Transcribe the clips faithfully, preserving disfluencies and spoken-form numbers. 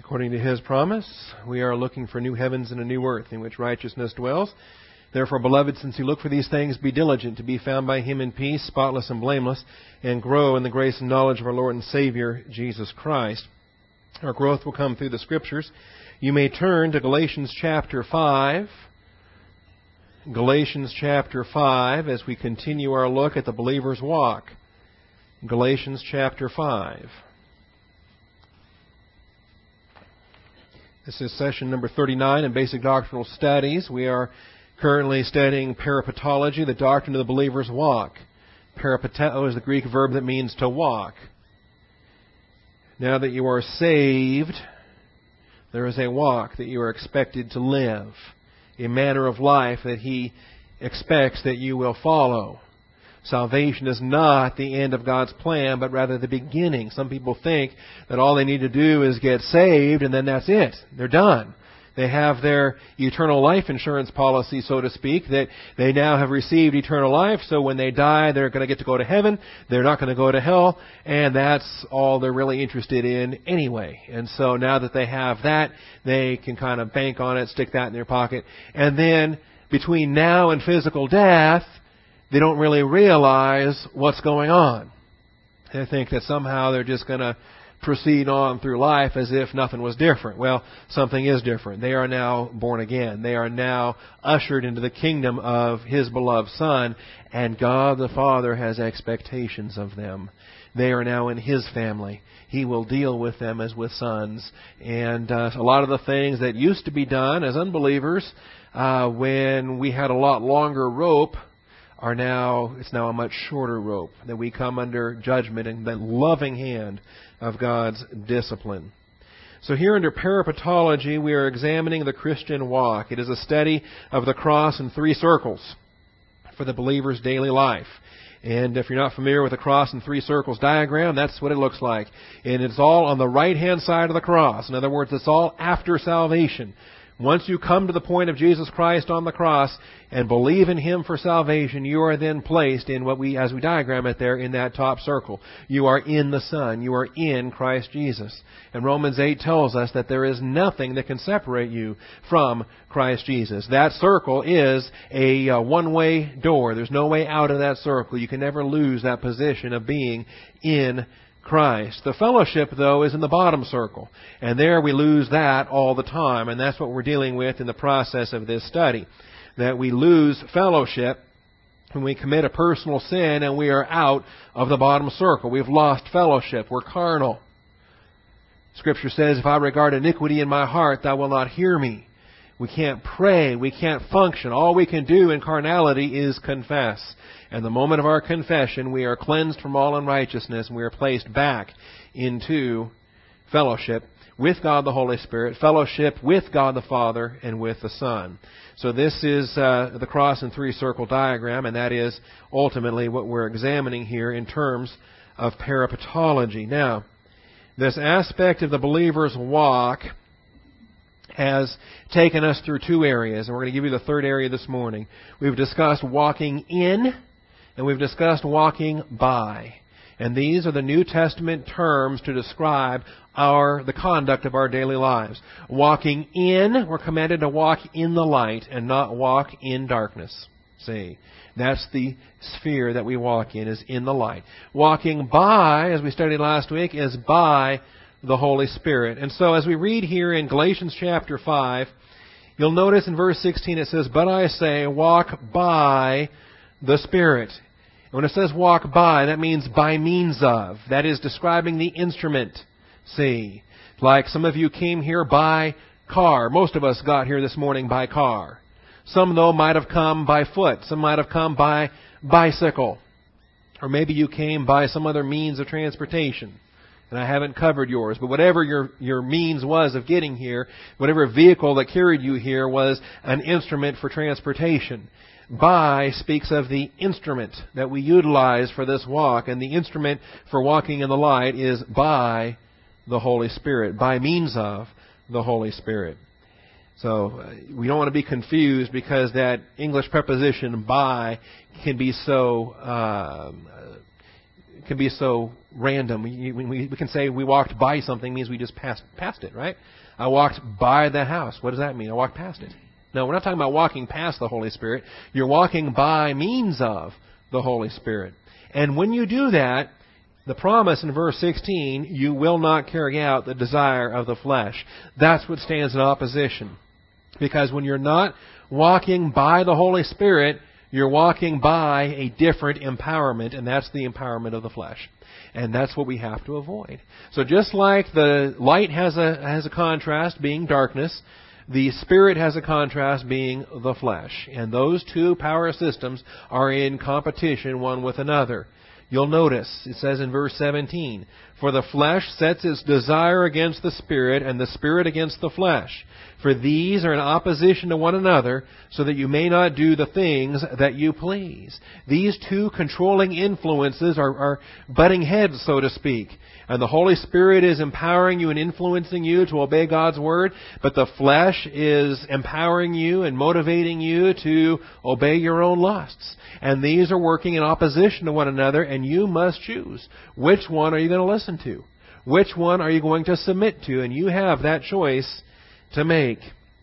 According to His promise, we are looking for new heavens and a new earth in which righteousness dwells. Therefore, beloved, since you look for these things, be diligent to be found by Him in peace, spotless and blameless, and grow in the grace and knowledge of our Lord and Savior, Jesus Christ. Our growth will come through the Scriptures. You may turn to Galatians chapter five. Galatians chapter five, as we continue our look at the believer's walk. Galatians chapter five. This is session number thirty-nine in Basic Doctrinal Studies. We are currently studying parapetology, the doctrine of the believer's walk. Parapeteo is the Greek verb that means to walk. Now that you are saved, there is a walk that you are expected to live, a manner of life that He expects that you will follow. Salvation is not the end of God's plan, but rather the beginning. Some people think that all they need to do is get saved and then that's it. They're done. They have their eternal life insurance policy, so to speak, that they now have received eternal life, so when they die, they're going to get to go to heaven. They're not going to go to hell, and that's all they're really interested in anyway. And so now that they have that, they can kind of bank on it, stick that in their pocket. And then between now and physical death, they don't really realize what's going on. They think that somehow they're just going to proceed on through life as if nothing was different. Well, something is different. They are now born again. They are now ushered into the kingdom of His beloved Son, and God the Father has expectations of them. They are now in His family. He will deal with them as with sons. And uh, a lot of the things that used to be done as unbelievers uh, when we had a lot longer rope are now, it's now a much shorter rope, that we come under judgment and the loving hand of God's discipline. So here under parapetology, we are examining the Christian walk. It is a study of the cross in three circles for the believer's daily life. And if you're not familiar with the cross in three circles diagram, that's what it looks like. And it's all on the right-hand side of the cross. In other words, it's all after salvation. Once you come to the point of Jesus Christ on the cross and believe in Him for salvation, you are then placed in what we, as we diagram it there, in that top circle. You are in the Son. You are in Christ Jesus. And Romans eight tells us that there is nothing that can separate you from Christ Jesus. That circle is a uh, one-way door. There's no way out of that circle. You can never lose that position of being in Christ. The fellowship, though, is in the bottom circle. And there we lose that all the time. And that's what we're dealing with in the process of this study. That we lose fellowship when we commit a personal sin and we are out of the bottom circle. We've lost fellowship. We're carnal. Scripture says, if I regard iniquity in my heart, thou wilt not hear me. We can't pray. We can't function. All we can do in carnality is confess. And the moment of our confession, we are cleansed from all unrighteousness, and we are placed back into fellowship with God the Holy Spirit, fellowship with God the Father, and with the Son. So this is uh, the cross and three-circle diagram, and that is ultimately what we're examining here in terms of parapetology. Now, this aspect of the believer's walk has taken us through two areas, and we're going to give you the third area this morning. We've discussed walking in, and we've discussed walking by. And these are the New Testament terms to describe our the conduct of our daily lives. Walking in, we're commanded to walk in the light and not walk in darkness. See, that's the sphere that we walk in, is in the light. Walking by, as we studied last week, is by the Holy Spirit. And so as we read here in Galatians chapter five, you'll notice in verse sixteen it says, but I say, walk by the Spirit. And when it says walk by, that means by means of. That is describing the instrument. See, like some of you came here by car. Most of us got here this morning by car. Some, though, might have come by foot. Some might have come by bicycle. Or maybe you came by some other means of transportation. And I haven't covered yours. But whatever your, your means was of getting here, whatever vehicle that carried you here was an instrument for transportation. By speaks of the instrument that we utilize for this walk. And the instrument for walking in the light is by the Holy Spirit. By means of the Holy Spirit. So uh, we don't want to be confused because that English preposition by can be so uh, can be so random. We, we, we can say we walked by something means we just passed past it, right? I walked by the house. What does that mean? I walked past it. No, we're not talking about walking past the Holy Spirit. You're walking by means of the Holy Spirit. And when you do that, the promise in verse sixteen, you will not carry out the desire of the flesh. That's what stands in opposition. Because when you're not walking by the Holy Spirit, you're walking by a different empowerment, and that's the empowerment of the flesh. And that's what we have to avoid. So just like the light has a has a contrast, being darkness, the Spirit has a contrast, being the flesh. And those two power systems are in competition one with another. You'll notice, it says in verse seventeen, "For the flesh sets its desire against the Spirit, and the Spirit against the flesh. For these are in opposition to one another, so that you may not do the things that you please." These two controlling influences are, are butting heads, so to speak. And the Holy Spirit is empowering you and influencing you to obey God's Word, but the flesh is empowering you and motivating you to obey your own lusts. And these are working in opposition to one another, and you must choose. Which one are you going to listen to? Which one are you going to submit to? And you have that choice to make.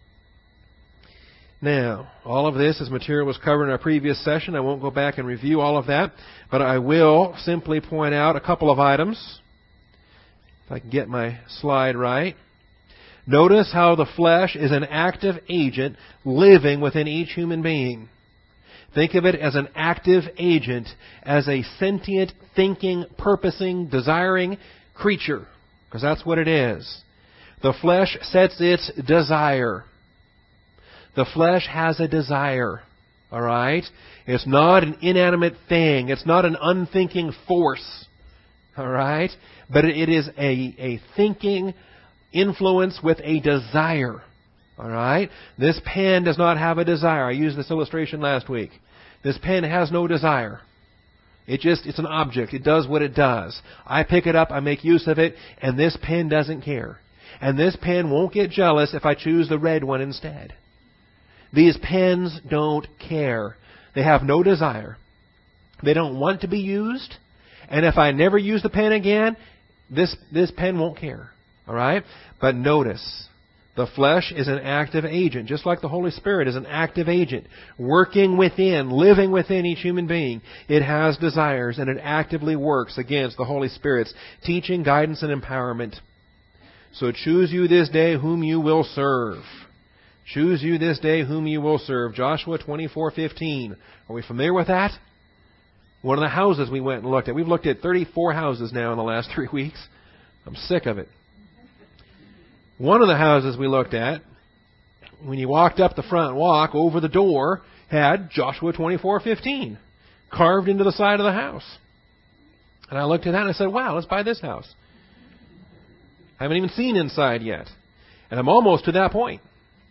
Now, all of this, as material was covered in our previous session, I won't go back and review all of that, but I will simply point out a couple of items. If I can get my slide right. Notice how the flesh is an active agent living within each human being. Think of it as an active agent, as a sentient, thinking, purposing, desiring creature, because that's what it is. The flesh sets its desire. The flesh has a desire. All right? It's not an inanimate thing. It's not an unthinking force. All right? But it is a, a thinking influence with a desire. All right? This pen does not have a desire. I used this illustration last week. This pen has no desire. It just, it's an object. It does what it does. I pick it up, I make use of it, and this pen doesn't care. And this pen won't get jealous if I choose the red one instead. These pens don't care. They have no desire. They don't want to be used. And if I never use the pen again, this, this pen won't care. All right? But notice, the flesh is an active agent, just like the Holy Spirit is an active agent, working within, living within each human being. It has desires, and it actively works against the Holy Spirit's teaching, guidance, and empowerment. So choose you this day whom you will serve. Choose you this day whom you will serve. Joshua twenty-four fifteen. Are we familiar with that? One of the houses we went and looked at. We've looked at thirty-four houses now in the last three weeks. I'm sick of it. One of the houses we looked at, when you walked up the front walk, over the door, had Joshua twenty-four fifteen carved into the side of the house. And I looked at that and I said, wow, let's buy this house. I haven't even seen inside yet. And I'm almost to that point.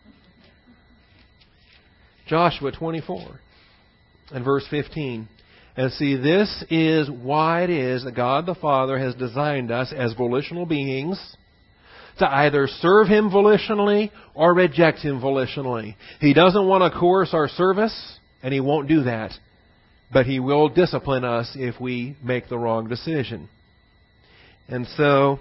Joshua twenty-four and verse fifteen. And see, this is why it is that God the Father has designed us as volitional beings to either serve Him volitionally or reject Him volitionally. He doesn't want to coerce our service, and He won't do that. But He will discipline us if we make the wrong decision. And so,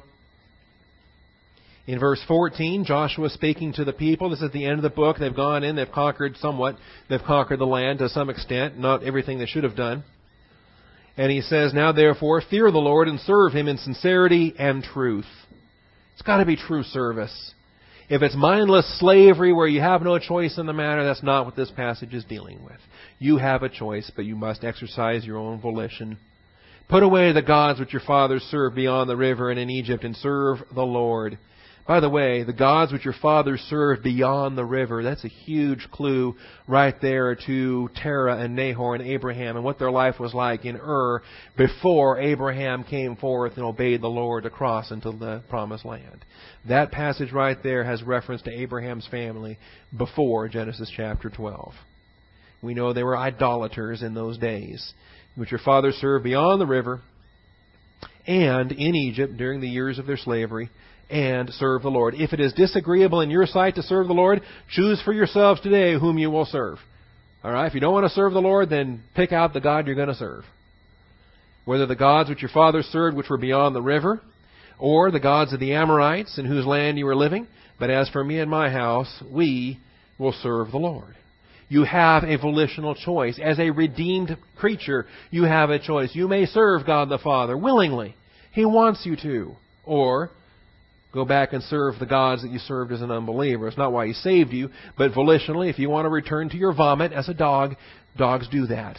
in verse fourteen, Joshua speaking to the people. This is the end of the book. They've gone in. They've conquered somewhat. They've conquered the land to some extent. Not everything they should have done. And he says, now therefore, fear the Lord and serve Him in sincerity and truth. It's got to be true service. If it's mindless slavery where you have no choice in the matter, that's not what this passage is dealing with. You have a choice, but you must exercise your own volition. Put away the gods which your fathers served beyond the river and in Egypt, and serve the Lord. By the way, the gods which your fathers served beyond the river, that's a huge clue right there to Terah and Nahor and Abraham and what their life was like in Ur before Abraham came forth and obeyed the Lord to cross into the promised land. That passage right there has reference to Abraham's family before Genesis chapter twelve. We know they were idolaters in those days, which your fathers served beyond the river and in Egypt during the years of their slavery, and serve the Lord. If it is disagreeable in your sight to serve the Lord, choose for yourselves today whom you will serve. All right? If you don't want to serve the Lord, then pick out the God you're going to serve. whether the gods which your fathers served, which were beyond the river, or the gods of the Amorites, in whose land you were living. But as for me and my house, we will serve the Lord. You have a volitional choice. As a redeemed creature, you have a choice. You may serve God the Father willingly. He wants you to. Or go back and serve the gods that you served as an unbeliever. It's not why He saved you, but volitionally, if you want to return to your vomit as a dog, dogs do that.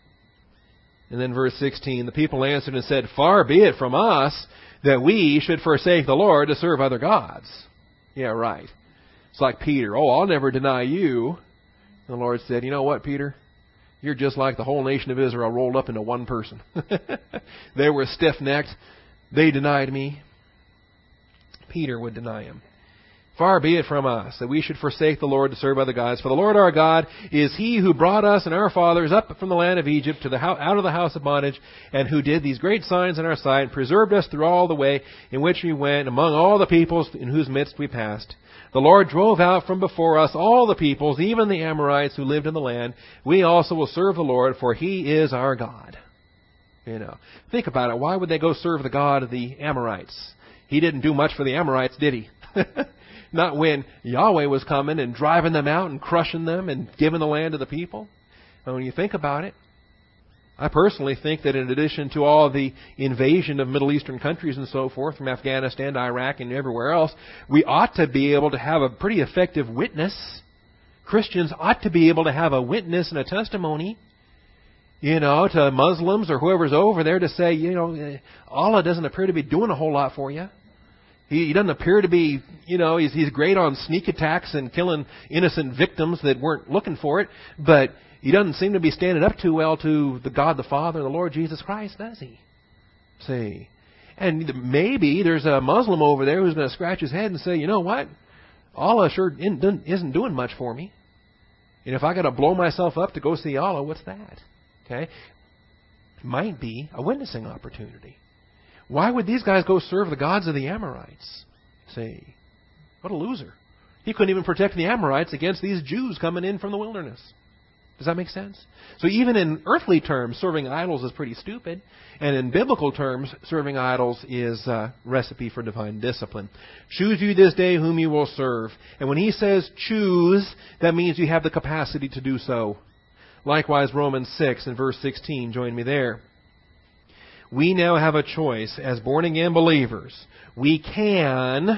And then verse sixteen, the people answered and said, "Far be it from us that we should forsake the Lord to serve other gods." Yeah, right. It's like Peter. "Oh, I'll never deny you." And the Lord said, "You know what, Peter? You're just like the whole nation of Israel rolled up into one person." They were stiff-necked. They denied me. Peter would deny Him. "Far be it from us that we should forsake the Lord to serve other gods. For the Lord our God is He who brought us and our fathers up from the land of Egypt to the ho- out of the house of bondage, and who did these great signs in our sight, and preserved us through all the way in which we went, among all the peoples in whose midst we passed. The Lord drove out from before us all the peoples, even the Amorites who lived in the land. We also will serve the Lord, for He is our God." You know, think about it. Why would they go serve the God of the Amorites? He didn't do much for the Amorites, did He? Not when Yahweh was coming and driving them out and crushing them and giving the land to the people. And when you think about it, I personally think that in addition to all the invasion of Middle Eastern countries and so forth, from Afghanistan to Iraq and everywhere else, we ought to be able to have a pretty effective witness. Christians ought to be able to have a witness and a testimony, you know, to Muslims or whoever's over there to say, you know, Allah doesn't appear to be doing a whole lot for you. He, he doesn't appear to be, you know, he's, he's great on sneak attacks and killing innocent victims that weren't looking for it, but He doesn't seem to be standing up too well to the God the Father and the Lord Jesus Christ, does He? See? And maybe there's a Muslim over there who's going to scratch his head and say, you know what? Allah sure isn't doing much for me. And if I got to blow myself up to go see Allah, what's that? Okay? Might be a witnessing opportunity. Why would these guys go serve the gods of the Amorites? See? What a loser. He couldn't even protect the Amorites against these Jews coming in from the wilderness. Does that make sense? So even in earthly terms, serving idols is pretty stupid. And in biblical terms, serving idols is a recipe for divine discipline. "Choose you this day whom you will serve." And when He says choose, that means you have the capacity to do so. Likewise, Romans six and verse sixteen, join me there. We now have a choice as born-again believers. We can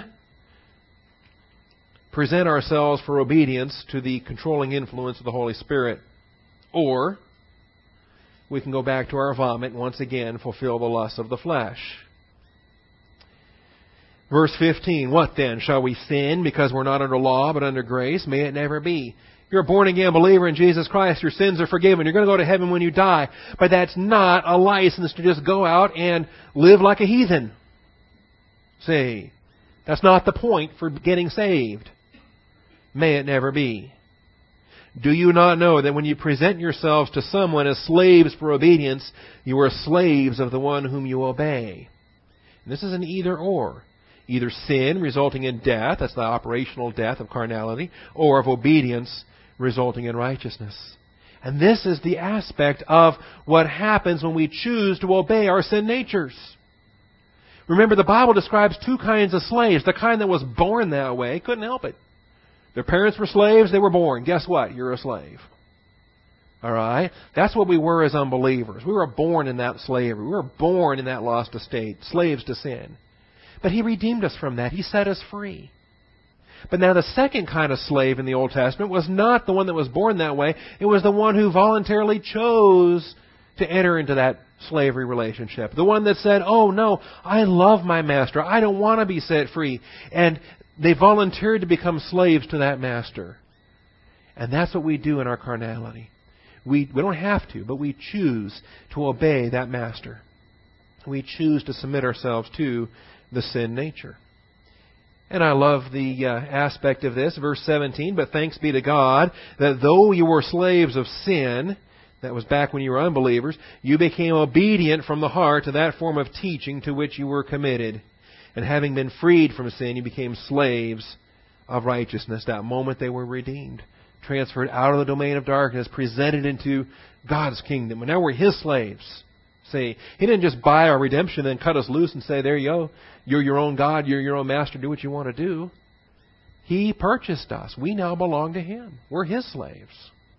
present ourselves for obedience to the controlling influence of the Holy Spirit. Or we can go back to our vomit and once again fulfill the lusts of the flesh. Verse fifteen, "What then? Shall we sin because we're not under law but under grace? May it never be. You're a born-again believer in Jesus Christ. Your sins are forgiven. You're going to go to heaven when you die. But that's not a license to just go out and live like a heathen. See, that's not the point for getting saved. May it never be. Do you not know that when you present yourselves to someone as slaves for obedience, you are slaves of the one whom you obey?" And this is an either-or. Either sin resulting in death, that's the operational death of carnality, or of obedience resulting in righteousness. And this is the aspect of what happens when we choose to obey our sin natures. Remember, the Bible describes two kinds of slaves. The kind that was born that way, couldn't help it. Their parents were slaves, they were born. Guess what? You're a slave. All right? That's what we were as unbelievers. We were born in that slavery. We were born in that lost estate, slaves to sin. But He redeemed us from that. He set us free. But now the second kind of slave in the Old Testament was not the one that was born that way. It was the one who voluntarily chose to enter into that slavery relationship. The one that said, oh no, I love my master. I don't want to be set free. And they volunteered to become slaves to that master. And that's what we do in our carnality. We, we don't have to, but we choose to obey that master. We choose to submit ourselves to the sin nature. And I love the uh, aspect of this, verse seventeen, "But thanks be to God that though you were slaves of sin," that was back when you were unbelievers, "you became obedient from the heart to that form of teaching to which you were committed. And having been freed from sin, you became slaves of righteousness." That moment they were redeemed, transferred out of the domain of darkness, presented into God's kingdom. And now we're His slaves. See, He didn't just buy our redemption and then cut us loose and say, there you go, you're your own God, you're your own master, do what you want to do. He purchased us. We now belong to Him. We're His slaves.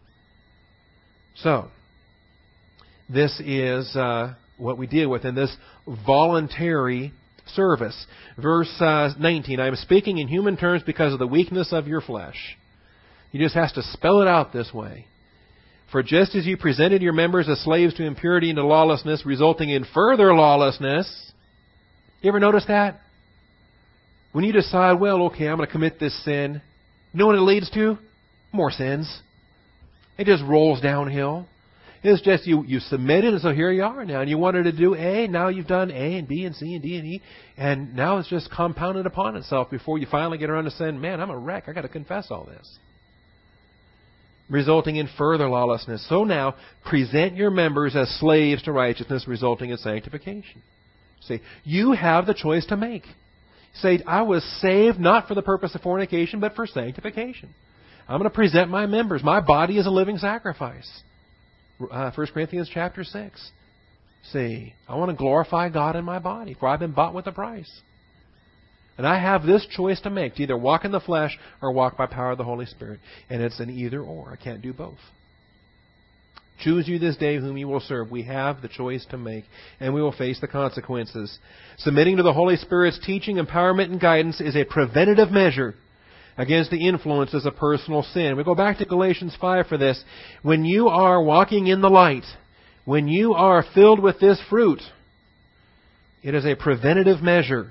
So, this is uh, what we deal with in this voluntary service. Verse uh, nineteen, I am speaking in human terms because of the weakness of your flesh. He just has to spell it out this way. For just as you presented your members as slaves to impurity and to lawlessness, resulting in further lawlessness. You ever notice that? When you decide, well, okay, I'm going to commit this sin, you know what it leads to? More sins. It just rolls downhill. It's just you, you submitted, and so here you are now. And you wanted to do A, now you've done A and B and C and D and E. And now it's just compounded upon itself before you finally get around to saying, man, I'm a wreck. I've got to confess all this. Resulting in further lawlessness. So now, present your members as slaves to righteousness, resulting in sanctification. See, you have the choice to make. Say, I was saved not for the purpose of fornication, but for sanctification. I'm going to present my members. My body is a living sacrifice. Uh, First Corinthians chapter six. See, I want to glorify God in my body, for I've been bought with a price. And I have this choice to make, to either walk in the flesh or walk by power of the Holy Spirit. And it's an either or. I can't do both. Choose you this day whom you will serve. We have the choice to make, and we will face the consequences. Submitting to the Holy Spirit's teaching, empowerment, and guidance is a preventative measure against the influences of personal sin. We go back to Galatians five for this. When you are walking in the light, when you are filled with this fruit, it is a preventative measure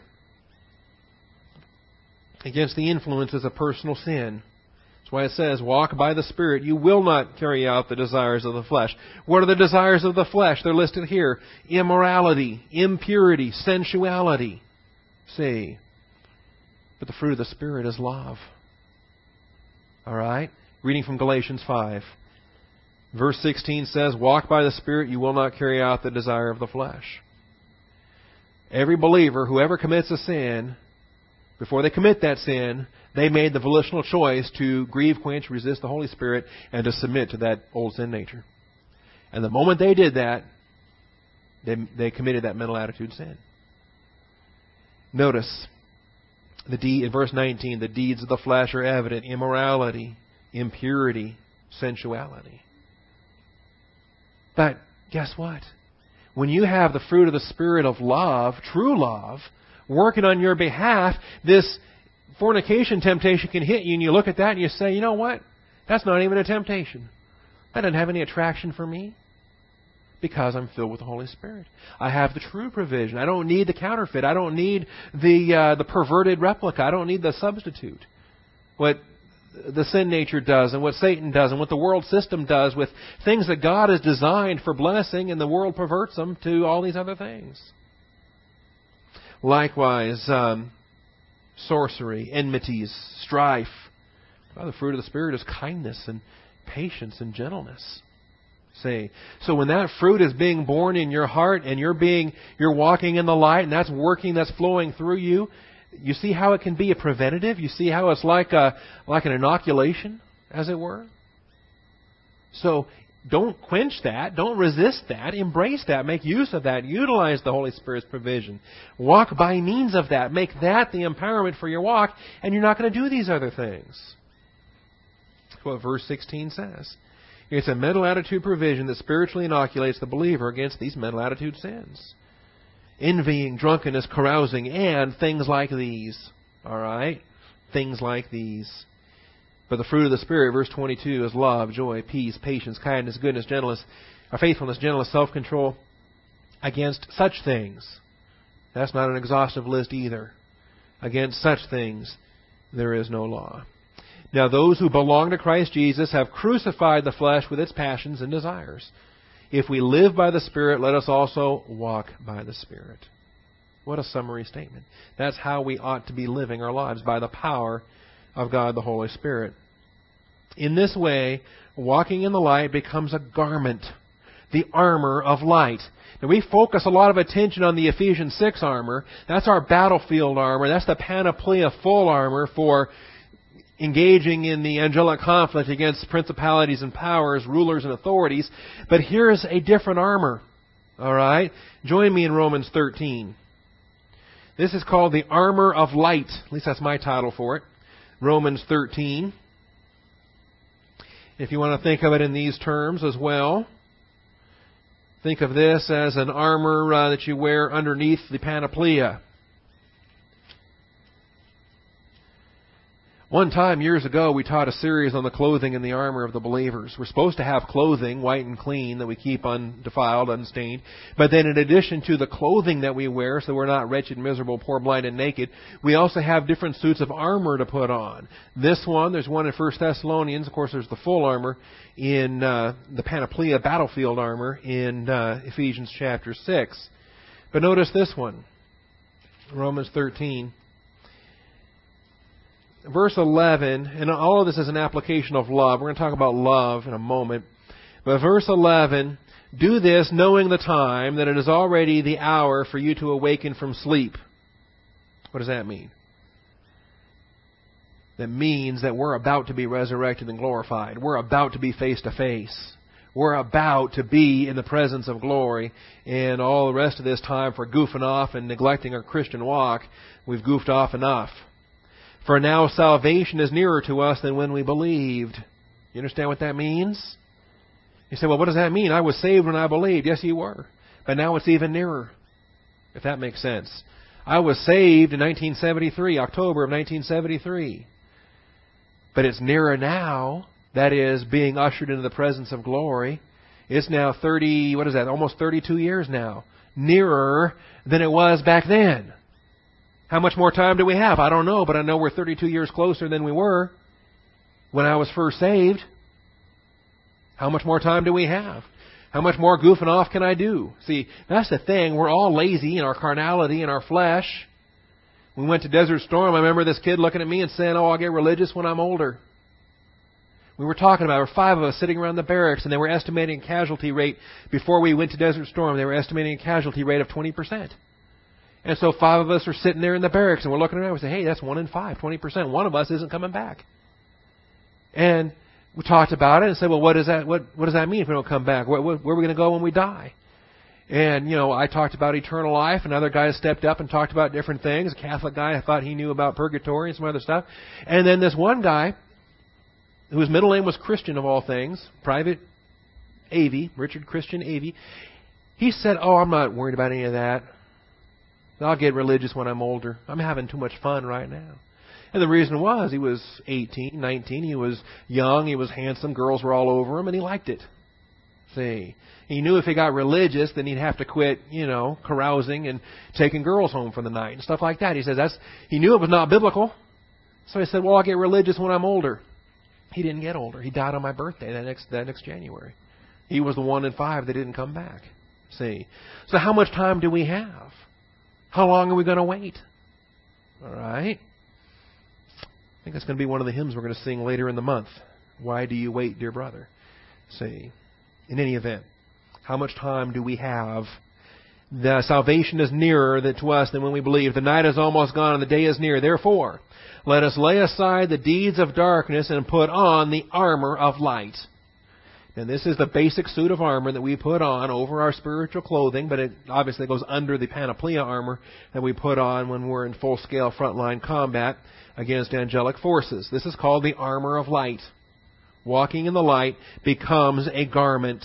against the influences of personal sin. That's why it says, walk by the Spirit. You will not carry out the desires of the flesh. What are the desires of the flesh? They're listed here. Immorality, impurity, sensuality. See. But the fruit of the Spirit is love. All right? Reading from Galatians five. Verse sixteen says, walk by the Spirit, you will not carry out the desire of the flesh. Every believer, whoever commits a sin, before they commit that sin, they made the volitional choice to grieve, quench, resist the Holy Spirit, and to submit to that old sin nature. And the moment they did that, they, they committed that mental attitude sin. Notice, the de- in verse nineteen, the deeds of the flesh are evident: immorality, impurity, sensuality. But guess what? When you have the fruit of the Spirit of love, true love, working on your behalf, this fornication temptation can hit you, and you look at that and you say, you know what? That's not even a temptation. That doesn't have any attraction for me because I'm filled with the Holy Spirit. I have the true provision. I don't need the counterfeit. I don't need the uh, the perverted replica. I don't need the substitute. What the sin nature does, and what Satan does, and what the world system does with things that God has designed for blessing, and the world perverts them to all these other things. Likewise, um, sorcery, enmities, strife. Well, the fruit of the Spirit is kindness and patience and gentleness. See, so when that fruit is being born in your heart, and you're being, you're walking in the light, and that's working, that's flowing through you, you see how it can be a preventative. You see how it's like a like an inoculation, as it were. So don't quench that. Don't resist that. Embrace that. Make use of that. Utilize the Holy Spirit's provision. Walk by means of that. Make that the empowerment for your walk, and you're not going to do these other things. That's what verse sixteen says. It's a mental attitude provision that spiritually inoculates the believer against these mental attitude sins. Envying, drunkenness, carousing, and things like these. All right? Things like these. But the fruit of the Spirit, verse twenty-two, is love, joy, peace, patience, kindness, goodness, gentleness, or faithfulness, gentleness, self-control. Against such things, that's not an exhaustive list either. Against such things, there is no law. Now those who belong to Christ Jesus have crucified the flesh with its passions and desires. If we live by the Spirit, let us also walk by the Spirit. What a summary statement. That's how we ought to be living our lives, by the power of God the Holy Spirit. In this way, walking in the light becomes a garment, the armor of light. Now we focus a lot of attention on the Ephesians six armor. That's our battlefield armor. That's the panoplia full armor for engaging in the angelic conflict against principalities and powers, rulers and authorities. But here's a different armor. All right? Join me in Romans thirteen. This is called the armor of light. At least that's my title for it. Romans thirteen. If you want to think of it in these terms as well, think of this as an armor uh, that you wear underneath the panoplia. One time, years ago, we taught a series on the clothing and the armor of the believers. We're supposed to have clothing, white and clean, that we keep undefiled, unstained. But then in addition to the clothing that we wear, so we're not wretched, miserable, poor, blind, and naked, we also have different suits of armor to put on. This one, there's one in First Thessalonians. Of course, there's the full armor in uh, the panoplia, battlefield armor, in uh, Ephesians chapter six. But notice this one, Romans thirteen. Verse eleven, and all of this is an application of love. We're going to talk about love in a moment. But verse eleven, do this knowing the time, that it is already the hour for you to awaken from sleep. What does that mean? That means that we're about to be resurrected and glorified. We're about to be face to face. We're about to be in the presence of glory. And all the rest of this time for goofing off and neglecting our Christian walk, we've goofed off enough. For now salvation is nearer to us than when we believed. You understand what that means? You say, well, what does that mean? I was saved when I believed. Yes, you were. But now it's even nearer, if that makes sense. I was saved in nineteen seventy-three, October of nineteen seventy-three. But it's nearer now. That is, being ushered into the presence of glory. It's now thirty, what is that, almost thirty-two years now. Nearer than it was back then. How much more time do we have? I don't know, but I know we're thirty-two years closer than we were when I was first saved. How much more time do we have? How much more goofing off can I do? See, that's the thing. We're all lazy in our carnality, in our flesh. We went to Desert Storm. I remember this kid looking at me and saying, oh, I'll get religious when I'm older. We were talking about, there were five of us sitting around the barracks, and they were estimating a casualty rate. Before we went to Desert Storm, they were estimating a casualty rate of twenty percent. And so five of us are sitting there in the barracks, and we're looking around. We say, hey, that's one in five, twenty percent. One of us isn't coming back. And we talked about it and said, well, what does that what, what does that mean if we don't come back? Where, where, where are we going to go when we die? And, you know, I talked about eternal life, and other guys stepped up and talked about different things. A Catholic guy, I thought he knew about purgatory and some other stuff. And then this one guy, whose middle name was Christian of all things, Private Avey, Richard Christian Avey, he said, oh, I'm not worried about any of that. I'll get religious when I'm older. I'm having too much fun right now. And the reason was he was eighteen, nineteen. He was young. He was handsome. Girls were all over him, and he liked it. See, he knew if he got religious, then he'd have to quit, you know, carousing and taking girls home for the night and stuff like that. He says that's. He knew it was not biblical. So he said, well, I'll get religious when I'm older. He didn't get older. He died on my birthday that next, that next January. He was the one in five that didn't come back. See. So how much time do we have? How long are we going to wait? All right. I think that's going to be one of the hymns we're going to sing later in the month. Why do you wait, dear brother? See. In any event, how much time do we have? The salvation is nearer to us than when we believe. The night is almost gone and the day is near. Therefore, let us lay aside the deeds of darkness and put on the armor of light. And this is the basic suit of armor that we put on over our spiritual clothing, but it obviously goes under the panoplia armor that we put on when we're in full-scale frontline combat against angelic forces. This is called the armor of light. Walking in the light becomes a garment.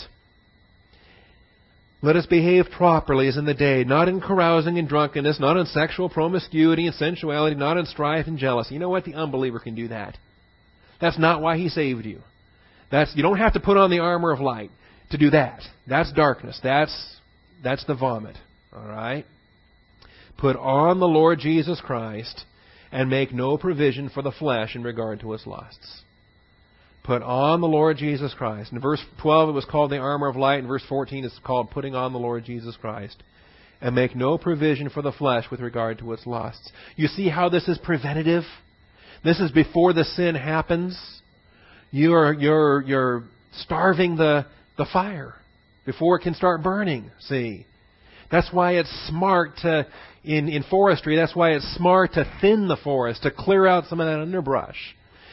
Let us behave properly as in the day, not in carousing and drunkenness, not in sexual promiscuity and sensuality, not in strife and jealousy. You know what? The unbeliever can do that. That's not why he saved you. That's, you don't have to put on the armor of light to do that. That's darkness. That's, that's the vomit. All right? Put on the Lord Jesus Christ and make no provision for the flesh in regard to its lusts. Put on the Lord Jesus Christ. In verse twelve it was called the armor of light. In verse fourteen it's called putting on the Lord Jesus Christ. And make no provision for the flesh with regard to its lusts. You see how this is preventative? This is before the sin happens. You're you're you're starving the, the fire before it can start burning. See? That's why it's smart to in, in forestry, that's why it's smart to thin the forest, to clear out some of that underbrush.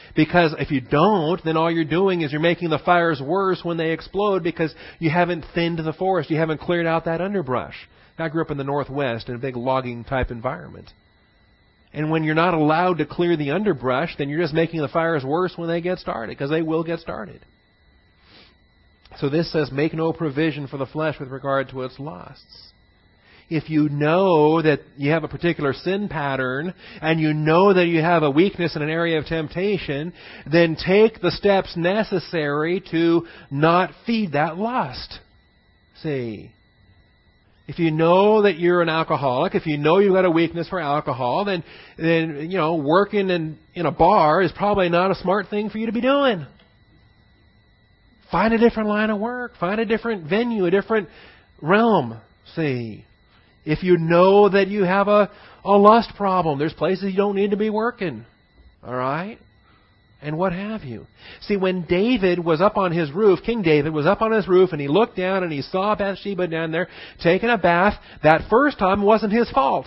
Because if you don't, then all you're doing is you're making the fires worse when they explode because you haven't thinned the forest. You haven't cleared out that underbrush. I grew up in the Northwest in a big logging type environment. And when you're not allowed to clear the underbrush, then you're just making the fires worse when they get started, because they will get started. So this says, make no provision for the flesh with regard to its lusts. If you know that you have a particular sin pattern, and you know that you have a weakness in an area of temptation, then take the steps necessary to not feed that lust. See? If you know that you're an alcoholic, if you know you've got a weakness for alcohol, then, then you know, working in, in a bar is probably not a smart thing for you to be doing. Find a different line of work. Find a different venue, a different realm. See, if you know that you have a, a lust problem, there's places you don't need to be working. All right? And what have you. See, when David was up on his roof, King David was up on his roof, and he looked down and he saw Bathsheba down there taking a bath, that first time wasn't his fault.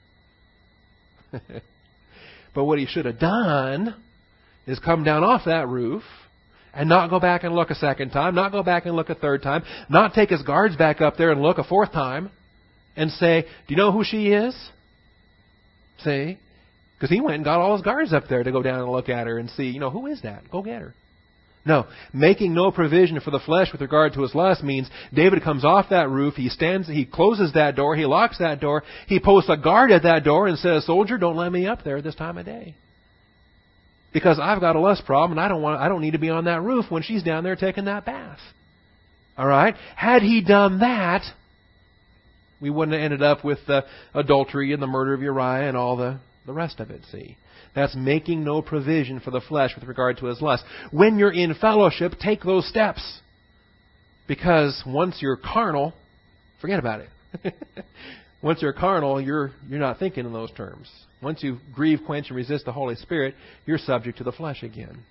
But what he should have done is come down off that roof and not go back and look a second time, not go back and look a third time, not take his guards back up there and look a fourth time and say, do you know who she is? See? Because he went and got all his guards up there to go down and look at her and see, you know, who is that? Go get her. No, making no provision for the flesh with regard to his lust means David comes off that roof, he stands, he closes that door, he locks that door, he posts a guard at that door and says, soldier, don't let me up there at this time of day. Because I've got a lust problem and I don't want, I don't need to be on that roof when she's down there taking that bath. All right? Had he done that, we wouldn't have ended up with the adultery and the murder of Uriah and all the The rest of it, see. That's making no provision for the flesh with regard to his lust. When you're in fellowship, take those steps. Because once you're carnal, forget about it. Once you're carnal, you're you're not thinking in those terms. Once you grieve, quench, and resist the Holy Spirit, you're subject to the flesh again.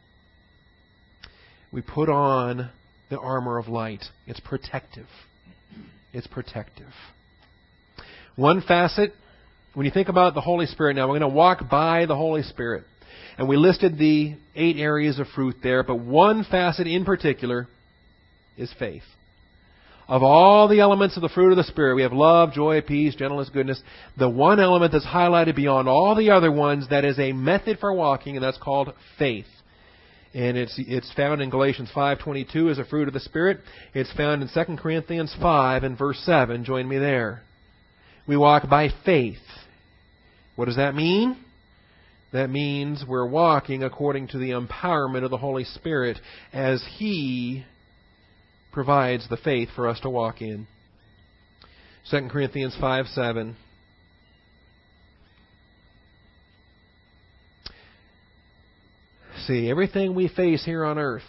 We put on the armor of light. It's protective. It's protective. One facet. When you think about the Holy Spirit now, we're going to walk by the Holy Spirit. And we listed the eight areas of fruit there, but one facet in particular is faith. Of all the elements of the fruit of the Spirit, we have love, joy, peace, gentleness, goodness. The one element that's highlighted beyond all the other ones that is a method for walking, and that's called faith. And it's it's found in Galatians five twenty-two as a fruit of the Spirit. It's found in Second Corinthians five and verse seven. Join me there. We walk by faith. What does that mean? That means we're walking according to the empowerment of the Holy Spirit as He provides the faith for us to walk in. Second Corinthians five seven. See, everything we face here on earth.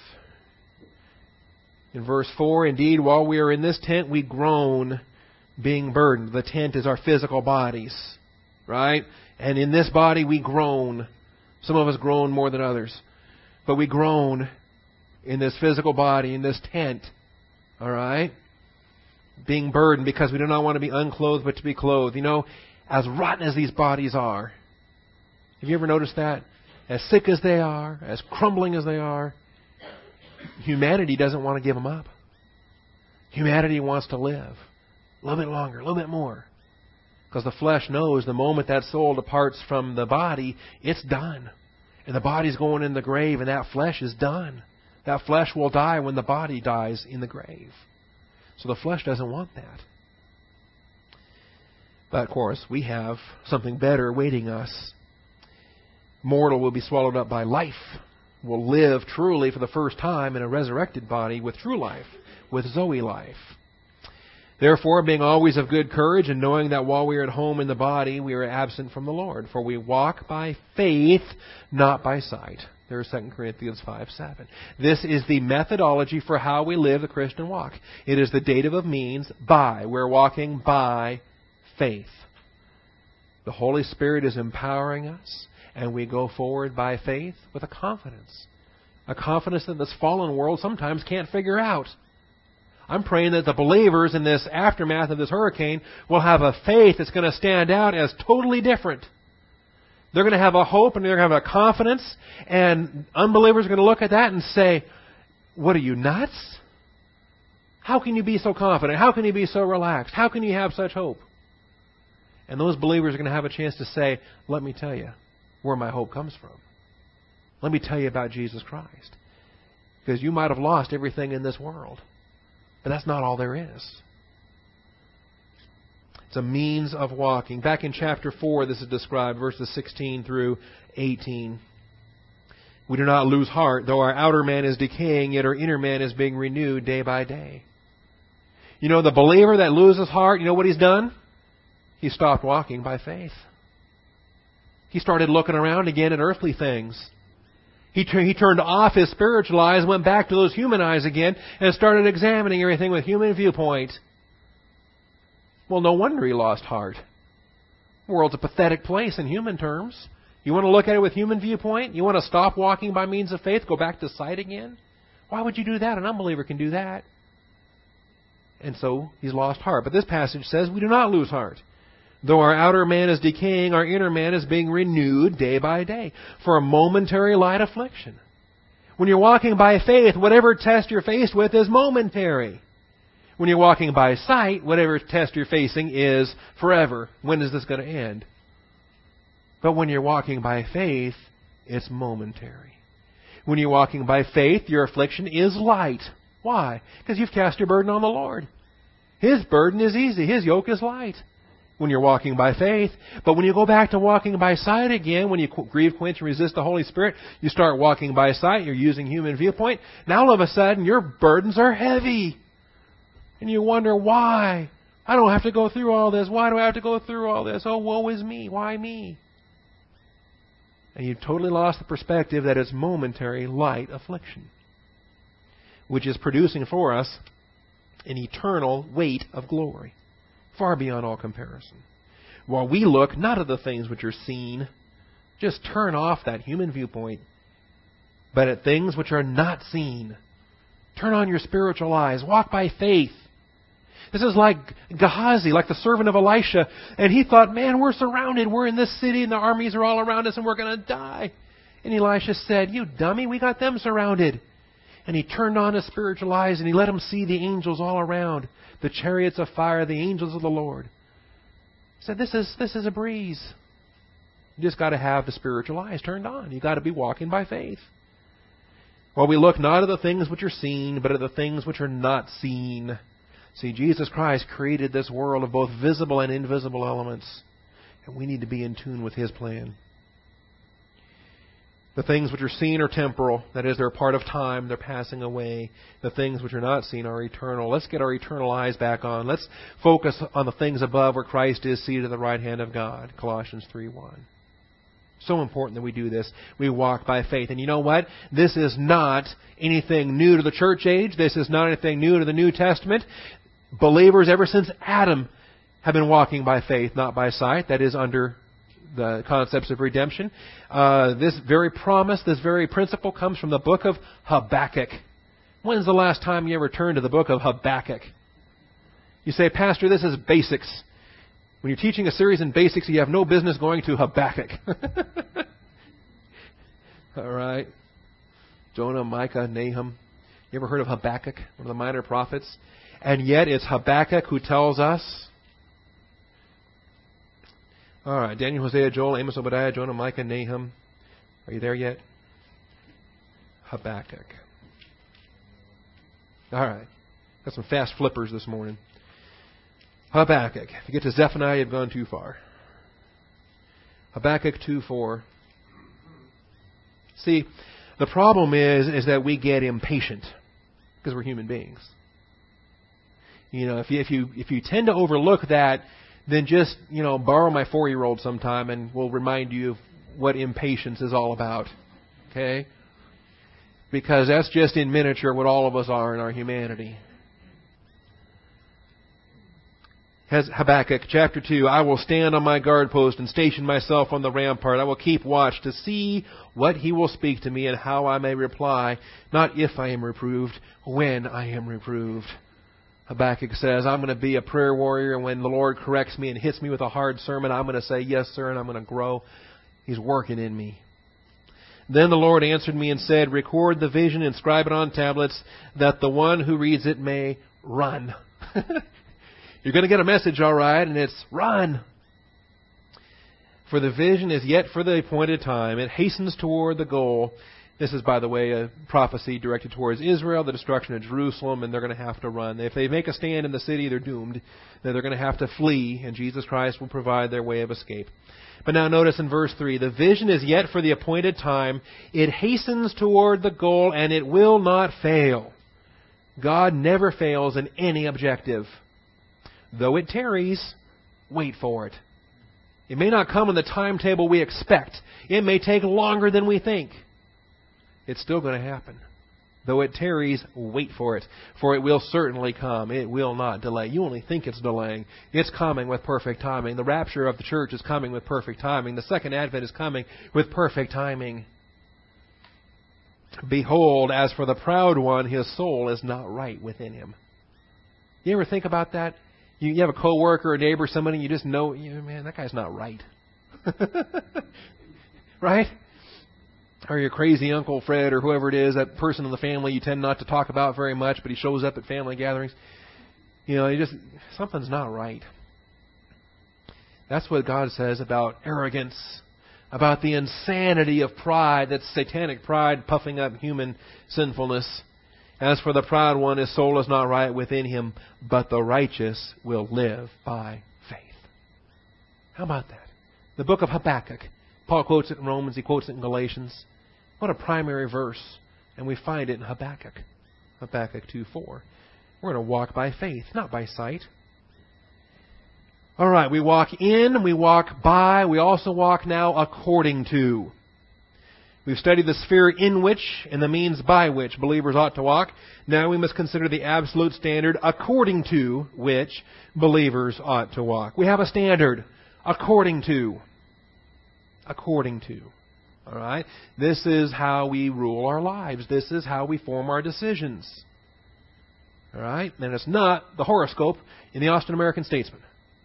In verse four, indeed, while we are in this tent, we groan, being burdened. The tent is our physical bodies, right? And in this body we groan. Some of us groan more than others. But we groan in this physical body, in this tent, all right? Being burdened because we do not want to be unclothed but to be clothed. You know, as rotten as these bodies are, have you ever noticed that? As sick as they are, as crumbling as they are, humanity doesn't want to give them up. Humanity wants to live. A little bit longer, a little bit more. Because the flesh knows the moment that soul departs from the body, it's done. And the body's going in the grave, and that flesh is done. That flesh will die when the body dies in the grave. So the flesh doesn't want that. But, of course, we have something better awaiting us. Mortal will be swallowed up by life. We'll live truly for the first time in a resurrected body with true life, with Zoe life. Therefore, being always of good courage, and knowing that while we are at home in the body, we are absent from the Lord. For we walk by faith, not by sight. There's Second Corinthians five seven. This is the methodology for how we live the Christian walk. It is the dative of means, by. We're walking by faith. The Holy Spirit is empowering us, and we go forward by faith with a confidence. A confidence that this fallen world sometimes can't figure out. I'm praying that the believers in this aftermath of this hurricane will have a faith that's going to stand out as totally different. They're going to have a hope and they're going to have a confidence. And unbelievers are going to look at that and say, what are you, nuts? How can you be so confident? How can you be so relaxed? How can you have such hope? And those believers are going to have a chance to say, let me tell you where my hope comes from. Let me tell you about Jesus Christ. Because you might have lost everything in this world. But that's not all there is. It's a means of walking. Back in chapter four, this is described, verses sixteen through eighteen. We do not lose heart, though our outer man is decaying, yet our inner man is being renewed day by day. You know, the believer that loses heart, you know what he's done? He stopped walking by faith. He started looking around again at earthly things. He, t- he turned off his spiritual eyes, went back to those human eyes again, and started examining everything with human viewpoint. Well, no wonder he lost heart. The world's a pathetic place in human terms. You want to look at it with human viewpoint? You want to stop walking by means of faith, go back to sight again? Why would you do that? An unbeliever can do that. And so he's lost heart. But this passage says we do not lose heart. Though our outer man is decaying, our inner man is being renewed day by day for a momentary light affliction. When you're walking by faith, whatever test you're faced with is momentary. When you're walking by sight, whatever test you're facing is forever. When is this going to end? But when you're walking by faith, it's momentary. When you're walking by faith, your affliction is light. Why? Because you've cast your burden on the Lord. His burden is easy. His yoke is light. When you're walking by faith. But when you go back to walking by sight again, when you grieve, quench, and resist the Holy Spirit, you start walking by sight, you're using human viewpoint. Now all of a sudden, your burdens are heavy. And you wonder, why? I don't have to go through all this. Why do I have to go through all this? Oh, woe is me. Why me? And you've totally lost the perspective that it's momentary light affliction, which is producing for us an eternal weight of glory, far beyond all comparison. While we look not at the things which are seen, just turn off that human viewpoint, but at things which are not seen. Turn on your spiritual eyes. Walk by faith. This is like Gehazi, like the servant of Elisha. And he thought, man, we're surrounded. We're in this city and the armies are all around us and we're going to die. And Elisha said, you dummy, we got them surrounded. And he turned on his spiritual eyes and he let him see the angels all around. The chariots of fire, the angels of the Lord. He said, this is, this is a breeze. You just got to have the spiritual eyes turned on. You've got to be walking by faith. While we look not at the things which are seen, but at the things which are not seen. See, Jesus Christ created this world of both visible and invisible elements. And we need to be in tune with His plan. The things which are seen are temporal. That is, they're a part of time. They're passing away. The things which are not seen are eternal. Let's get our eternal eyes back on. Let's focus on the things above where Christ is seated at the right hand of God. Colossians three one. So important that we do this. We walk by faith. And you know what? This is not anything new to the church age. This is not anything new to the New Testament. Believers ever since Adam have been walking by faith, not by sight. That is under the concepts of redemption. Uh, this very promise, this very principle comes from the book of Habakkuk. When's the last time you ever turned to the book of Habakkuk? You say, Pastor, this is basics. When you're teaching a series in basics, you have no business going to Habakkuk. All right. Jonah, Micah, Nahum. You ever heard of Habakkuk, one of the minor prophets? And yet it's Habakkuk who tells us. All right. Daniel, Hosea, Joel, Amos, Obadiah, Jonah, Micah, Nahum. Are you there yet? Habakkuk. All right. Got some fast flippers this morning. Habakkuk. If you get to Zephaniah, you've gone too far. Habakkuk two four. See, the problem is, is that we get impatient because we're human beings. You know, if you, if you if you tend to overlook that, then just, you know, borrow my four-year-old sometime and we'll remind you of what impatience is all about. Okay? Because that's just in miniature what all of us are in our humanity. Habakkuk chapter two, I will stand on my guard post and station myself on the rampart. I will keep watch to see what He will speak to me and how I may reply, not if I am reproved, when I am reproved. Habakkuk says, I'm going to be a prayer warrior, and when the Lord corrects me and hits me with a hard sermon, I'm going to say, yes, sir, and I'm going to grow He's working in me. Then the Lord answered me and said, record the vision, inscribe it on tablets, that the one who reads it may run. You're going to get a message, all right, and it's run. For the vision is yet for the appointed time. It hastens toward the goal. This is, by the way, a prophecy directed towards Israel, the destruction of Jerusalem, and they're going to have to run. If they make a stand in the city, they're doomed. Then they're going to have to flee, and Jesus Christ will provide their way of escape. But now notice in verse three, the vision is yet for the appointed time. It hastens toward the goal, and it will not fail. God never fails in any objective. Though it tarries, wait for it. It may not come in the timetable we expect. It may take longer than we think. It's still going to happen. Though it tarries, wait for it. For it will certainly come. It will not delay. You only think it's delaying. It's coming with perfect timing. The rapture of the church is coming with perfect timing. The second advent is coming with perfect timing. Behold, as for the proud one, his soul is not right within him. You ever think about that? You, you have a coworker, a neighbor, somebody you just know, you know, man, that guy's not right. Right? Or your crazy Uncle Fred or whoever it is, that person in the family you tend not to talk about very much, but he shows up at family gatherings. You know, you just, something's not right. That's what God says about arrogance, about the insanity of pride, that's satanic pride puffing up human sinfulness. As for the proud one, his soul is not right within him, but the righteous will live by faith. How about that? The book of Habakkuk. Paul quotes it in Romans, he quotes it in Galatians. What a primary verse. And we find it in Habakkuk. Habakkuk two four. We're going to walk by faith, not by sight. All right, we walk in, we walk by, we also walk now according to. We've studied the sphere in which and the means by which believers ought to walk. Now we must consider the absolute standard according to which believers ought to walk. We have a standard according to. According to. All right? This is how we rule our lives. This is how we form our decisions. All right? And it's not the horoscope in the Austin American Statesman.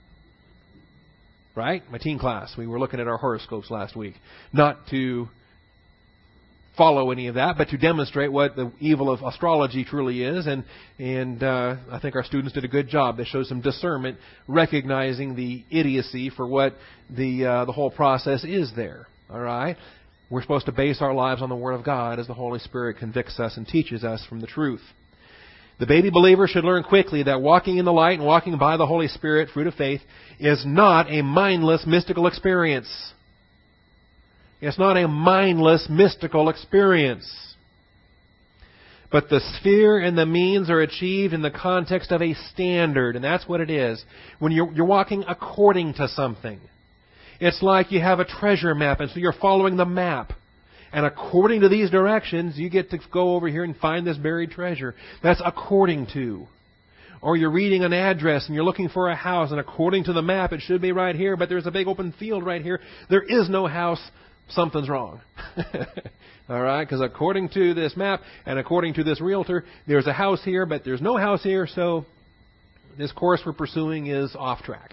Right? My teen class, we were looking at our horoscopes last week. Not to follow any of that, but to demonstrate what the evil of astrology truly is. And and uh, I think our students did a good job. They showed some discernment, recognizing the idiocy for what the uh, the whole process is there. All right? We're supposed to base our lives on the Word of God as the Holy Spirit convicts us and teaches us from the truth. The baby believer should learn quickly that walking in the light and walking by the Holy Spirit, fruit of faith, is not a mindless mystical experience. It's not a mindless mystical experience. But the sphere and the means are achieved in the context of a standard, and that's what it is. When you're, you're walking according to something. It's like you have a treasure map, and so you're following the map. And according to these directions, you get to go over here and find this buried treasure. That's according to. Or you're reading an address and you're looking for a house, and according to the map, it should be right here, but there's a big open field right here. There is no house. Something's wrong. All right? Because according to this map and according to this realtor, there's a house here, but there's no house here, so this course we're pursuing is off track.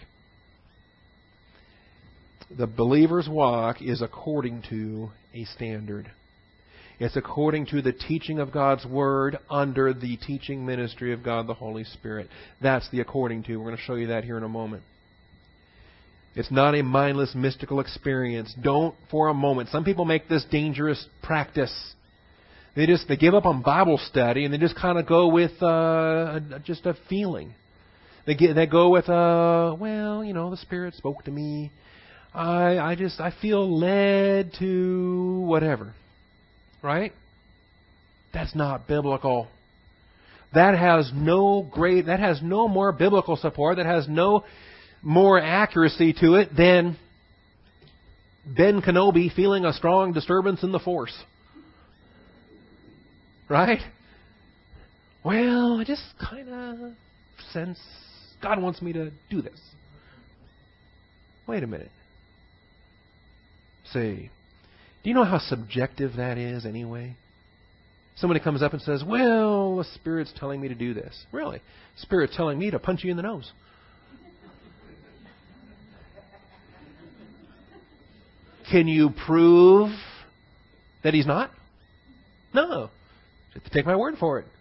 The believer's walk is according to a standard. It's according to the teaching of God's Word under the teaching ministry of God the Holy Spirit. That's the according to. We're going to show you that here in a moment. It's not a mindless mystical experience. Don't for a moment. Some people make this dangerous practice. They just they give up on Bible study and they just kind of go with uh, just a feeling. They get they go with uh, well, you know, the Spirit spoke to me. I I just I feel led to whatever. Right? That's not biblical. That has no great that has no more biblical support. That has no more accuracy to it than Ben Kenobi feeling a strong disturbance in the Force. Right? Well, I just kind of sense God wants me to do this. Wait a minute. Say, do you know how subjective that is anyway? Somebody comes up and says, well, the Spirit's telling me to do this. Really? The Spirit's telling me to punch you in the nose. Can you prove that He's not? No. You have to take my word for it.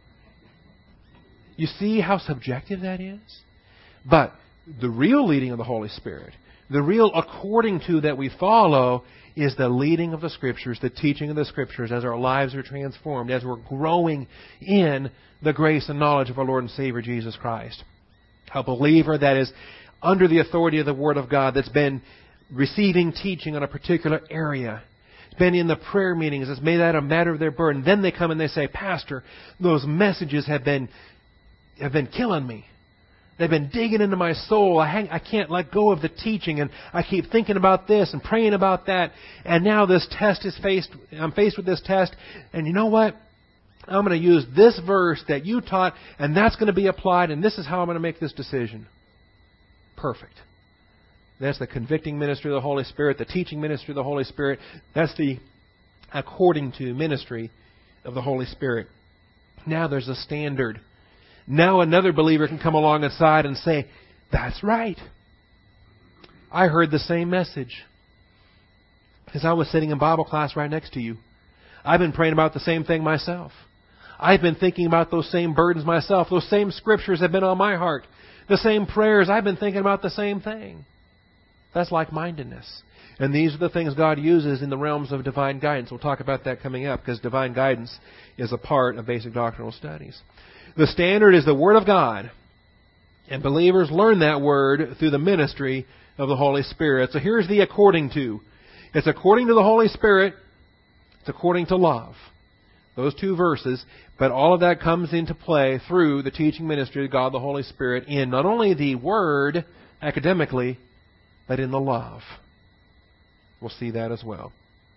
You see how subjective that is? But the real leading of the Holy Spirit, the real according to that we follow, is the leading of the Scriptures, the teaching of the Scriptures as our lives are transformed, as we're growing in the grace and knowledge of our Lord and Savior Jesus Christ. A believer that is under the authority of the Word of God, that's been receiving teaching on a particular area, been in the prayer meetings, has made that a matter of their burden. Then they come and they say, Pastor, those messages have been have been killing me. They've been digging into my soul. I, hang, I can't let go of the teaching, and I keep thinking about this and praying about that. And now this test is faced. I'm faced with this test, and you know what? I'm going to use this verse that you taught, and that's going to be applied, and this is how I'm going to make this decision. Perfect. That's the convicting ministry of the Holy Spirit, the teaching ministry of the Holy Spirit. That's the according to ministry of the Holy Spirit. Now there's a standard. Now another believer can come along aside and say, that's right. I heard the same message. Because I was sitting in Bible class right next to you. I've been praying about the same thing myself. I've been thinking about those same burdens myself. Those same scriptures have been on my heart. The same prayers, I've been thinking about the same thing. That's like-mindedness. And these are the things God uses in the realms of divine guidance. We'll talk about that coming up, because divine guidance is a part of basic doctrinal studies. The standard is the Word of God. And believers learn that Word through the ministry of the Holy Spirit. So here's the according to. It's according to the Holy Spirit. It's according to love. Those two verses. But all of that comes into play through the teaching ministry of God the Holy Spirit in not only the Word academically, but in the love. We'll see that as well.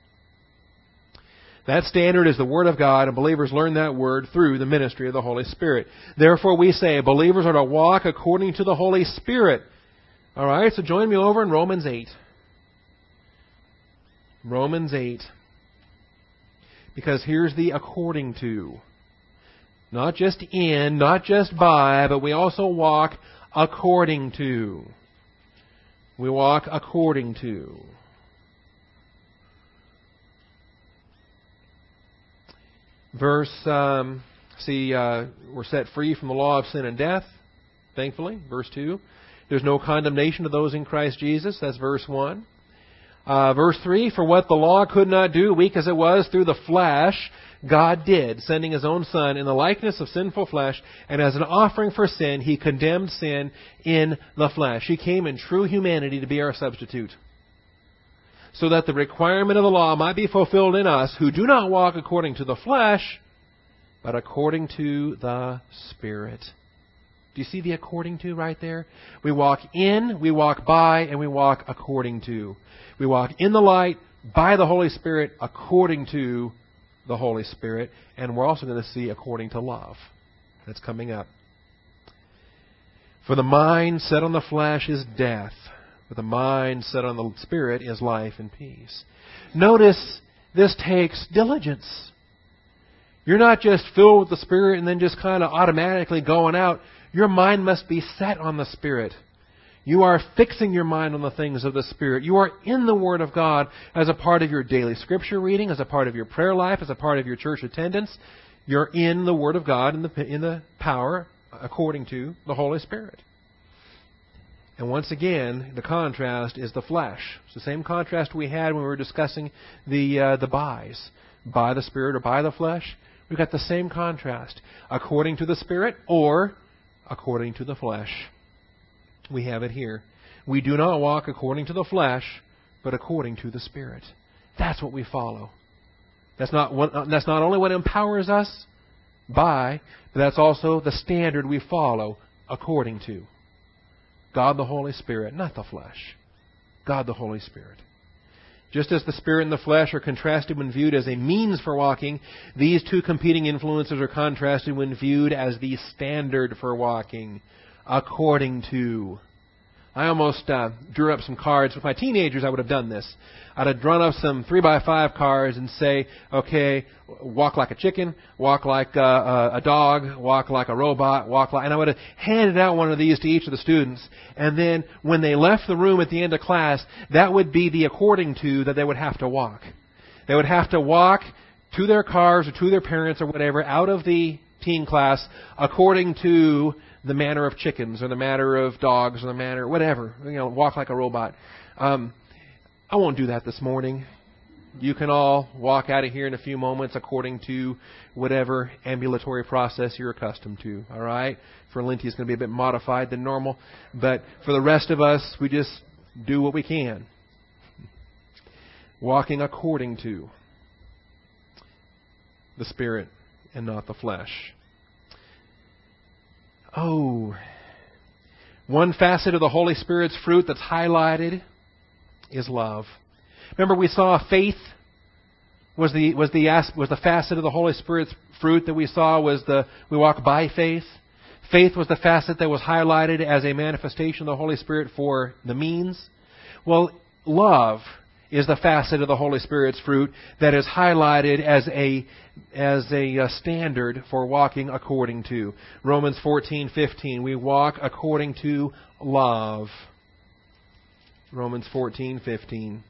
That standard is the Word of God, and believers learn that Word through the ministry of the Holy Spirit. Therefore, we say believers are to walk according to the Holy Spirit. All right, so join me over in Romans eight. Romans eight. Because here's the according to. Not just in, not just by, but we also walk according to. We walk according to. Verse, um, see, uh, we're set free from the law of sin and death, thankfully. Verse two. There's no condemnation to those in Christ Jesus. That's verse one. Uh, verse three, for what the law could not do, weak as it was, through the flesh, God did, sending His own Son in the likeness of sinful flesh, and as an offering for sin, He condemned sin in the flesh. He came in true humanity to be our substitute, so that the requirement of the law might be fulfilled in us, who do not walk according to the flesh, but according to the Spirit. Do you see the according to right there? We walk in, we walk by, and we walk according to. We walk in the light, by the Holy Spirit, according to the Holy Spirit. And we're also going to see according to love. That's coming up. For the mind set on the flesh is death, but the mind set on the Spirit is life and peace. Notice this takes diligence. You're not just filled with the Spirit and then just kind of automatically going out. Your mind must be set on the Spirit. You are fixing your mind on the things of the Spirit. You are in the Word of God as a part of your daily Scripture reading, as a part of your prayer life, as a part of your church attendance. You're in the Word of God in the, in the power according to the Holy Spirit. And once again, the contrast is the flesh. It's the same contrast we had when we were discussing the uh, the buys. By the Spirit or by the flesh. We've got the same contrast. According to the Spirit or according to the flesh. We have it here. We do not walk according to the flesh, but according to the Spirit. That's what we follow. That's not what, that's not only what empowers us by, but that's also the standard we follow according to. God the Holy Spirit, not the flesh. God the Holy Spirit. Just as the Spirit and the flesh are contrasted when viewed as a means for walking, these two competing influences are contrasted when viewed as the standard for walking, according to I almost uh, drew up some cards. With my teenagers, I would have done this. I'd have drawn up some three by five cards and say, okay, walk like a chicken, walk like a, a dog, walk like a robot, walk like... And I would have handed out one of these to each of the students. And then when they left the room at the end of class, that would be the according to that they would have to walk. They would have to walk to their cars or to their parents or whatever out of the teen class according to the manner of chickens or the manner of dogs or the manner, whatever. You know, walk like a robot. Um, I won't do that this morning. You can all walk out of here in a few moments according to whatever ambulatory process you're accustomed to. All right? For Linty, it's going to be a bit modified than normal. But for the rest of us, we just do what we can. Walking according to the Spirit and not the flesh. Oh, one facet of the Holy Spirit's fruit that's highlighted is love. Remember, we saw faith was the was the was the facet of the Holy Spirit's fruit that we saw was the we walk by faith. Faith was the facet that was highlighted as a manifestation of the Holy Spirit for the means. Well, love is the facet of the Holy Spirit's fruit that is highlighted as a as a uh, standard for walking according to. Romans fourteen fifteen, we walk according to love. Romans fourteen fifteen.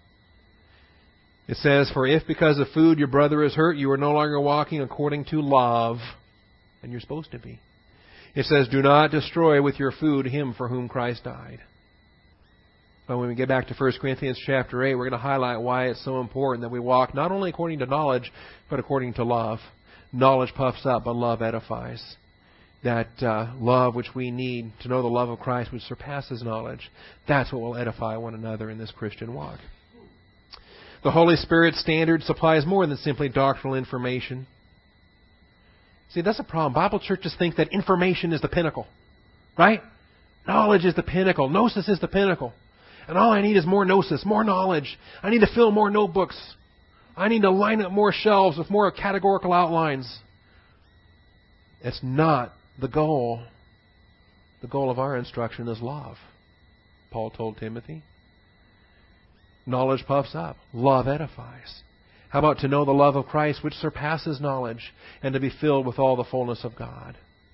It says, for if because of food your brother is hurt, you are no longer walking according to love. And you're supposed to be. It says, do not destroy with your food him for whom Christ died. But when we get back to First Corinthians chapter eight, we're going to highlight why it's so important that we walk not only according to knowledge, but according to love. Knowledge puffs up, but love edifies. That uh, love which we need to know the love of Christ, which surpasses knowledge, that's what will edify one another in this Christian walk. The Holy Spirit's standard supplies more than simply doctrinal information. See, that's a problem. Bible churches think that information is the pinnacle, right? Knowledge is the pinnacle. Gnosis is the pinnacle. And all I need is more gnosis, more knowledge. I need to fill more notebooks. I need to line up more shelves with more categorical outlines. It's not the goal. The goal of our instruction is love. Paul told Timothy. Knowledge puffs up. Love edifies. How about to know the love of Christ which surpasses knowledge and to be filled with all the fullness of God?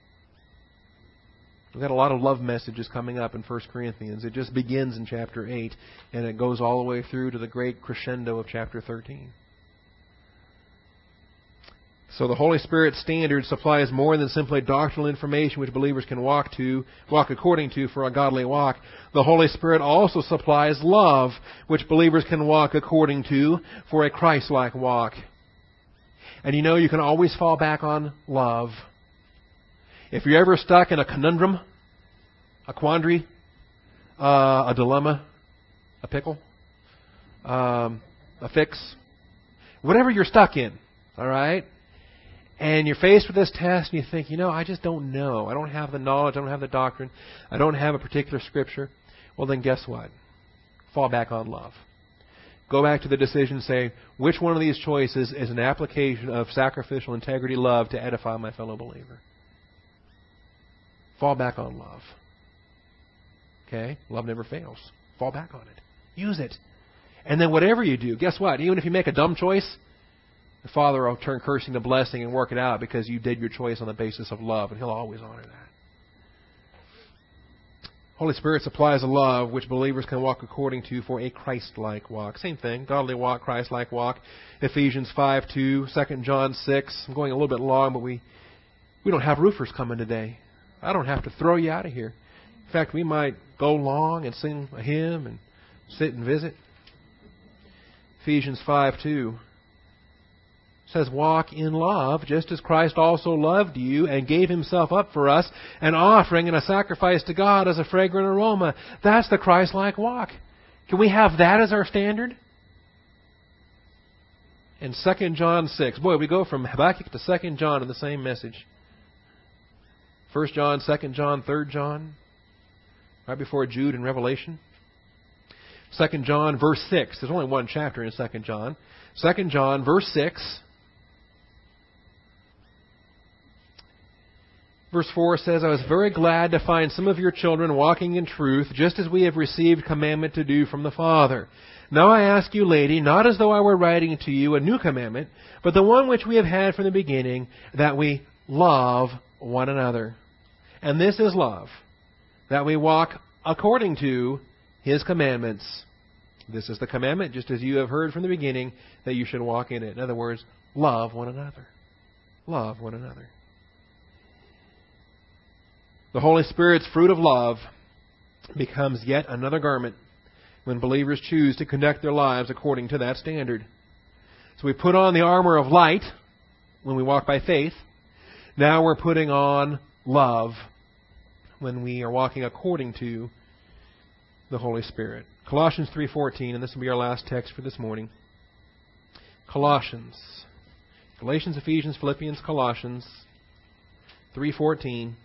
We've got a lot of love messages coming up in First Corinthians. It just begins in chapter eight and it goes all the way through to the great crescendo of chapter thirteen. So the Holy Spirit's standard supplies more than simply doctrinal information which believers can walk to, walk according to for a godly walk. The Holy Spirit also supplies love which believers can walk according to for a Christ-like walk. And you know, you can always fall back on love. If you're ever stuck in a conundrum, a quandary, uh, a dilemma, a pickle, um, a fix, whatever you're stuck in, all right? And you're faced with this test and you think, you know, I just don't know. I don't have the knowledge. I don't have the doctrine. I don't have a particular scripture. Well, then guess what? Fall back on love. Go back to the decision and say, which one of these choices is an application of sacrificial integrity love to edify my fellow believer? Fall back on love. Okay? Love never fails. Fall back on it. Use it. And then whatever you do, guess what? Even if you make a dumb choice, the Father will turn cursing to blessing and work it out because you did your choice on the basis of love, and He'll always honor that. Holy Spirit supplies a love which believers can walk according to for a Christ-like walk. Same thing, godly walk, Christ-like walk. Ephesians five two, Second John six. I'm going a little bit long, but we we don't have roofers coming today. I don't have to throw you out of here. In fact, we might go long and sing a hymn and sit and visit. Ephesians five two. Says, walk in love, just as Christ also loved you and gave Himself up for us, an offering and a sacrifice to God as a fragrant aroma. That's the Christ-like walk. Can we have that as our standard? In Second John six. Boy, we go from Habakkuk to Second John in the same message. First John, Second John, Third John. Right before Jude and Revelation. Second John, verse six. There's only one chapter in Second John. Second John, verse six. Verse four says, I was very glad to find some of your children walking in truth, just as we have received commandment to do from the Father. Now I ask you, lady, not as though I were writing to you a new commandment, but the one which we have had from the beginning, that we love one another. And this is love, that we walk according to His commandments. This is the commandment, just as you have heard from the beginning, that you should walk in it. In other words, love one another. Love one another. The Holy Spirit's fruit of love becomes yet another garment when believers choose to conduct their lives according to that standard. So we put on the armor of light when we walk by faith. Now we're putting on love when we are walking according to the Holy Spirit. Colossians three fourteen, and this will be our last text for this morning. Colossians. Galatians, Ephesians, Philippians, Colossians three fourteen.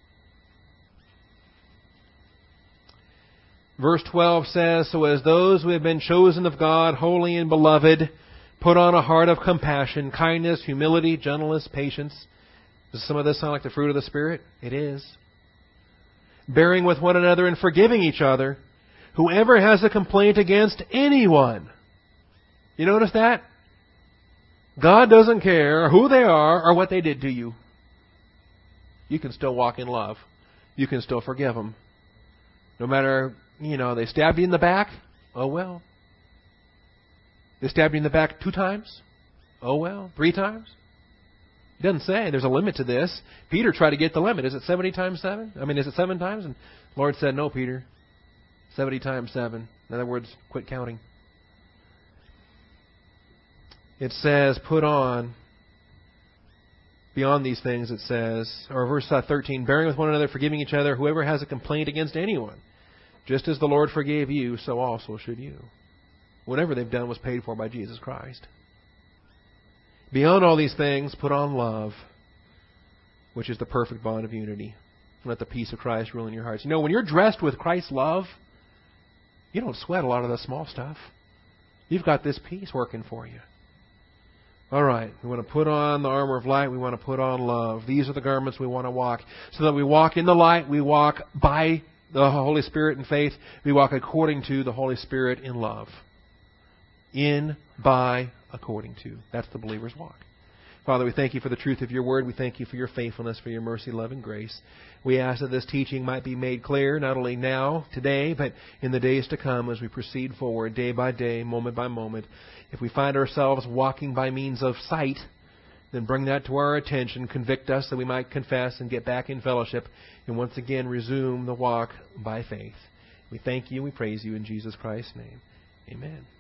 Verse twelve says, so as those who have been chosen of God, holy and beloved, put on a heart of compassion, kindness, humility, gentleness, patience. Does some of this sound like the fruit of the Spirit? It is. Bearing with one another and forgiving each other. Whoever has a complaint against anyone. You notice that? God doesn't care who they are or what they did to you. You can still walk in love. You can still forgive them. No matter, you know, they stabbed you in the back. Oh, well. They stabbed you in the back two times. Oh, well. Three times. It doesn't say. There's a limit to this. Peter tried to get the limit. Is it seventy times seven? I mean, is it seven times? And the Lord said, no, Peter. seventy times seven. In other words, quit counting. It says, put on, beyond these things, it says, or verse thirteen, bearing with one another, forgiving each other, whoever has a complaint against anyone. Just as the Lord forgave you, so also should you. Whatever they've done was paid for by Jesus Christ. Beyond all these things, put on love, which is the perfect bond of unity. Let the peace of Christ rule in your hearts. You know, when you're dressed with Christ's love, you don't sweat a lot of the small stuff. You've got this peace working for you. All right, we want to put on the armor of light. We want to put on love. These are the garments we want to walk. So that we walk in the light, we walk by the Holy Spirit in faith. We walk according to the Holy Spirit in love. In, by, according to. That's the believer's walk. Father, we thank you for the truth of your word. We thank you for your faithfulness, for your mercy, love, and grace. We ask that this teaching might be made clear, not only now, today, but in the days to come as we proceed forward, day by day, moment by moment. If we find ourselves walking by means of sight, then bring that to our attention, convict us that we might confess and get back in fellowship, and once again resume the walk by faith. We thank you and we praise you in Jesus Christ's name. Amen.